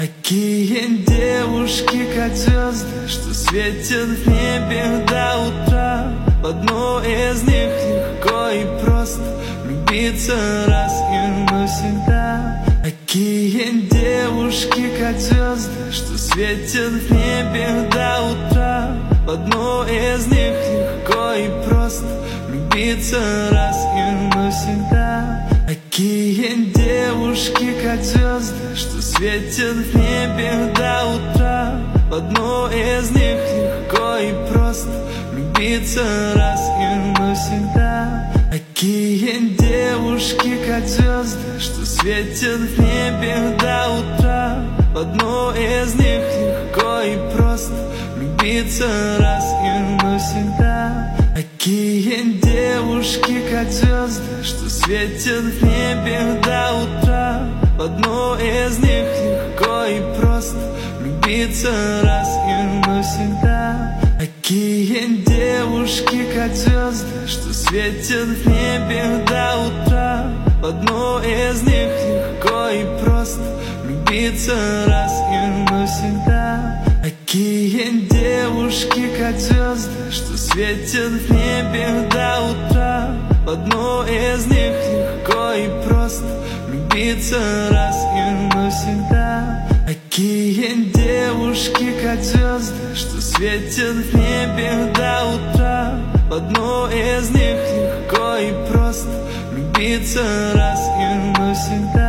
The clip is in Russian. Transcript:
Такие девушки, как звезды, что светят в небе до утра. В одну из них легко и просто влюбиться раз и навсегда. Такие девушки, как звезды, что светят в небе до утра. В одну из них легко и просто влюбиться раз и навсегда. Такие девушки, как звезды, что светят в небе до утра. В одну из них легко и просто влюбиться раз и навсегда. Такие девушки, как звезды, что светят в небе до утра. В одну из них легко и просто влюбиться раз и навсегда. Такие девушки, как звезды, что светят в небе до утра. В одну из них легко и просто влюбиться раз и навсегда. Такие девушки, как звезды, что светят в небе до утра. В одну из них легко и просто влюбиться раз и навсегда. Такие девушки, как звезды, что светят в небе до утра. В одну из них легко и просто влюбиться раз и навсегда. Такие девушки, как звезды, что светят в небе до утра. В одну из них легко и просто влюбиться раз и навсегда.